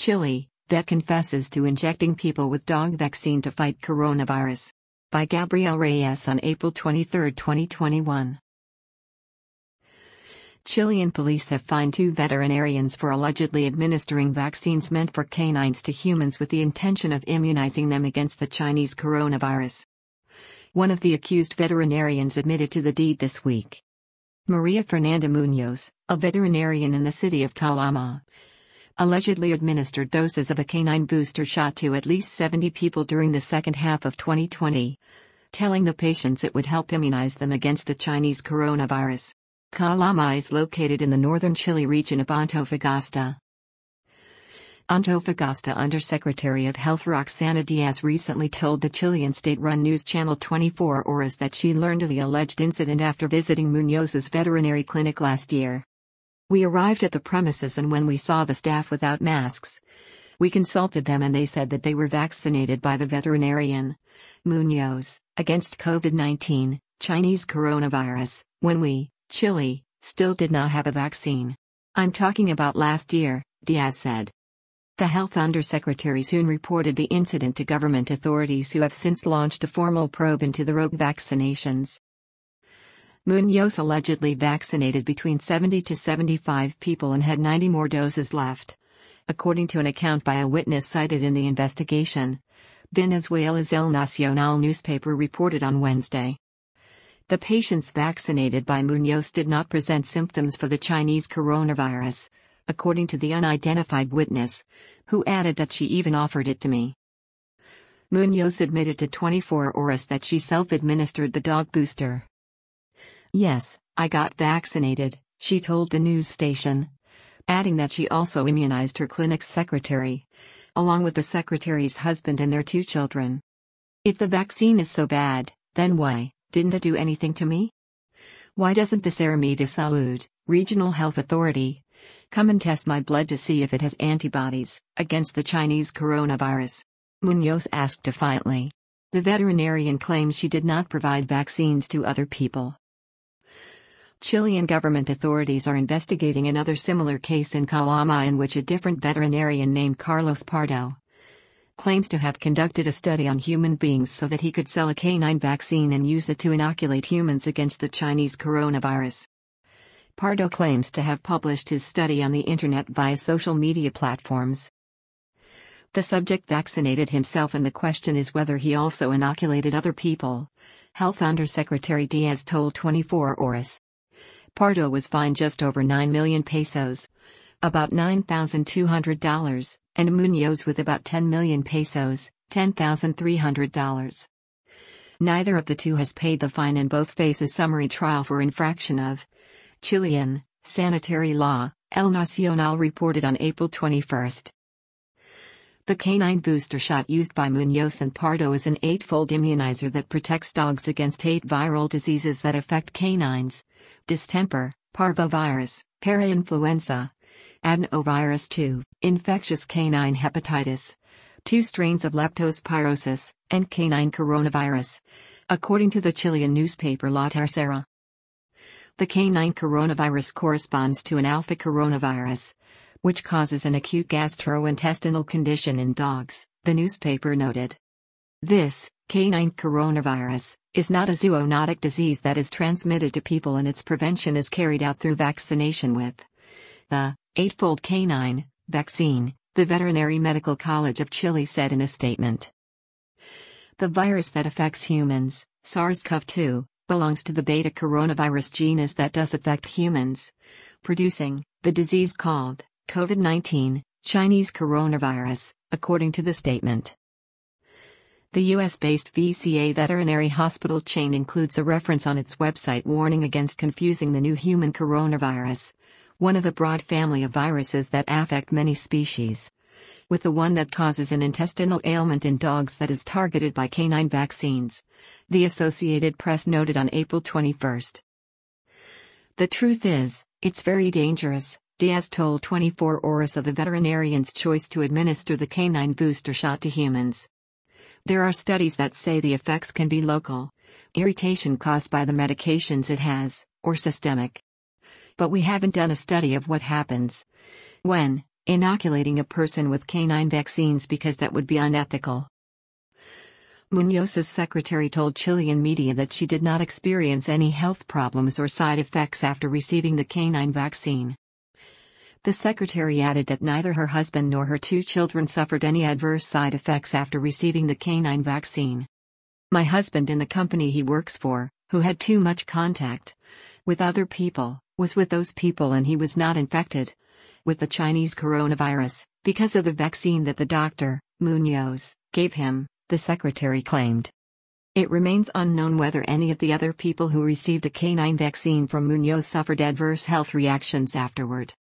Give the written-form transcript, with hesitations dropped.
Chile, vet confesses to injecting people with dog vaccine to fight coronavirus. By Gabriel Reyes on April 23, 2021. Chilean police have fined 2 veterinarians for allegedly administering vaccines meant for canines to humans with the intention of immunizing them against the Chinese coronavirus. One of the accused veterinarians admitted to the deed this week. Maria Fernanda Munoz, a veterinarian in the city of Calama, allegedly administered doses of a canine booster shot to at least 70 people during the second half of 2020, telling the patients it would help immunize them against the Chinese coronavirus. Calama is located in the northern Chile region of Antofagasta. Antofagasta Undersecretary of Health Roxana Diaz recently told the Chilean state-run news channel 24 Horas that she learned of the alleged incident after visiting Munoz's veterinary clinic last year. We arrived at the premises, and when we saw the staff without masks, we consulted them and they said that they were vaccinated by the veterinarian, Munoz, against COVID-19, Chinese coronavirus, when we, Chile, still did not have a vaccine. I'm talking about last year, Diaz said. The health undersecretary soon reported the incident to government authorities, who have since launched a formal probe into the rogue vaccinations. Munoz allegedly vaccinated between 70 to 75 people and had 90 more doses left, according to an account by a witness cited in the investigation. Venezuela's El Nacional newspaper reported on Wednesday. The patients vaccinated by Munoz did not present symptoms for the Chinese coronavirus, according to the unidentified witness, who added that she even offered it to me. Munoz admitted to 24 Horas that she self-administered the dog booster. Yes, I got vaccinated, she told the news station, adding that she also immunized her clinic's secretary, along with the secretary's husband and their 2 children. If the vaccine is so bad, then why didn't it do anything to me? Why doesn't the Seremi de Salud, regional health authority, come and test my blood to see if it has antibodies against the Chinese coronavirus? Munoz asked defiantly. The veterinarian claims she did not provide vaccines to other people. Chilean government authorities are investigating another similar case in Calama, in which a different veterinarian named Carlos Pardo claims to have conducted a study on human beings so that he could sell a canine vaccine and use it to inoculate humans against the Chinese coronavirus. Pardo claims to have published his study on the internet via social media platforms. The subject vaccinated himself, and the question is whether he also inoculated other people, Health Undersecretary Diaz told 24 Horas. Pardo was fined just over 9 million pesos, about $9,200, and Munoz with about 10 million pesos, $10,300. Neither of the two has paid the fine, and both face a summary trial for infraction of Chilean sanitary law, El Nacional reported on April 21. The canine booster shot used by Munoz and Pardo is an 8-fold immunizer that protects dogs against 8 viral diseases that affect canines: distemper, parvovirus, parainfluenza, adenovirus 2, infectious canine hepatitis, 2 strains of leptospirosis, and canine coronavirus, according to the Chilean newspaper La Tercera. The canine coronavirus corresponds to an alpha coronavirus, which causes an acute gastrointestinal condition in dogs, the newspaper noted. This, canine coronavirus, is not a zoonotic disease that is transmitted to people, and its prevention is carried out through vaccination with the 8-fold canine vaccine, the Veterinary Medical College of Chile said in a statement. The virus that affects humans, SARS-CoV-2, belongs to the beta coronavirus genus that does affect humans, producing the disease called COVID-19, Chinese coronavirus, according to the statement. The US-based VCA veterinary hospital chain includes a reference on its website warning against confusing the new human coronavirus, one of a broad family of viruses that affect many species, with the one that causes an intestinal ailment in dogs that is targeted by canine vaccines, the Associated Press noted on April 21. The truth is, it's very dangerous, Diaz told 24 Horas of the veterinarian's choice to administer the canine booster shot to humans. There are studies that say the effects can be local, irritation caused by the medications it has, or systemic. But we haven't done a study of what happens when inoculating a person with canine vaccines because that would be unethical. Munoz's secretary told Chilean media that she did not experience any health problems or side effects after receiving the canine vaccine. The secretary added that neither her husband nor her 2 children suffered any adverse side effects after receiving the canine vaccine. My husband in the company he works for, who had too much contact with other people, was with those people and he was not infected with the Chinese coronavirus because of the vaccine that the doctor, Munoz, gave him, the secretary claimed. It remains unknown whether any of the other people who received a canine vaccine from Munoz suffered adverse health reactions afterward.